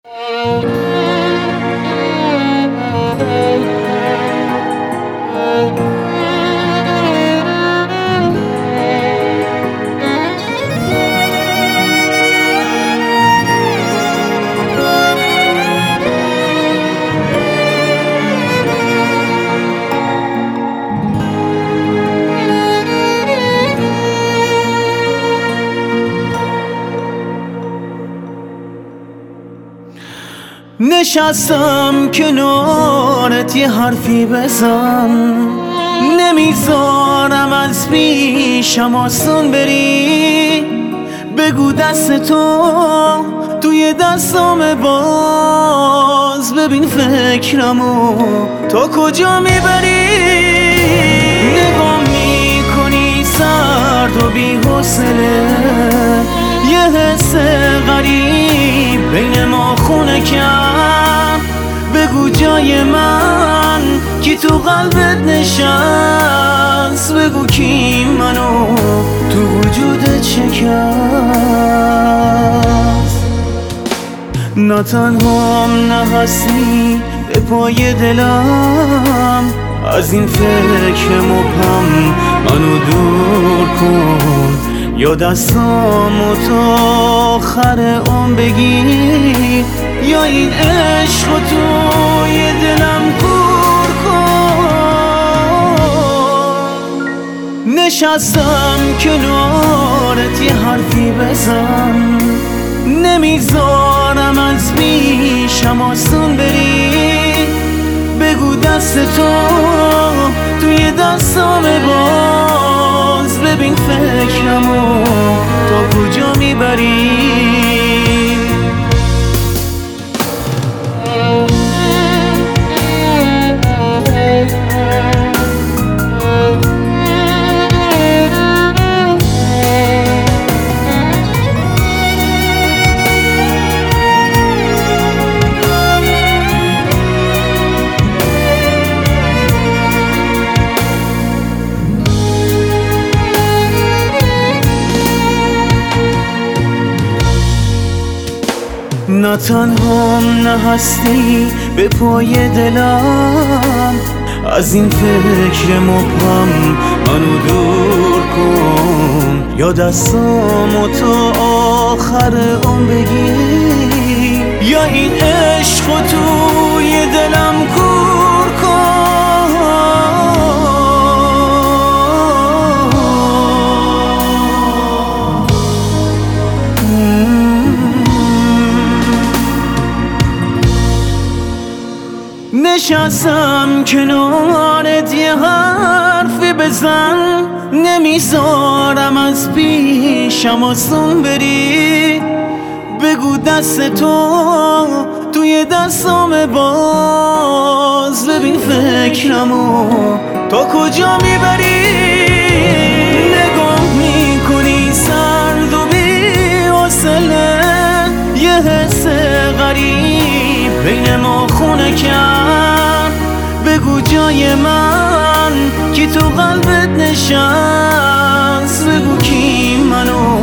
نشستم کنارت یه حرفی بزن، نمیذارم از پیشم آسون بری. بگو دست توی دستام باز، ببین فکرمو تا کجا میبری. نگاه میکنی سرد و بی حوصله، یه حس غریب بین ما خونه کرد. بگو جای من کی تو قلبت نشست، بگو کی منو تو وجودت شکست. نه تنهام نه هستی به پای دلم، از این فکر مبهم منو دور کن. یا دستامو تا آخر عمر بگیر، یا این عشق رو توی دلم کور کن. نشستم کنارت یه حرفی بزن، نمیذارم از پیشم آسون بری. بگو دست توی دستام باز، ببین فکرمو تا کجا میبری. نه تنهام نه هستی به پای دلم، از این فکر مبهم منو دور کن. یا دستامو تا آخر عمر بگیر، یا این عشق رو توی دلم کور کن. نشستم کنارت یه حرفی بزن، نمیذارم از پیشم آسون بری. بگو دست توی دستام باز، ببین فکرمو تا کجا میبری. نگاه میکنی سرد و بی حوصله، یه حس غریب بین ما خونه کرد. بگو جای من کی تو قلبت نشست، بگو کی منو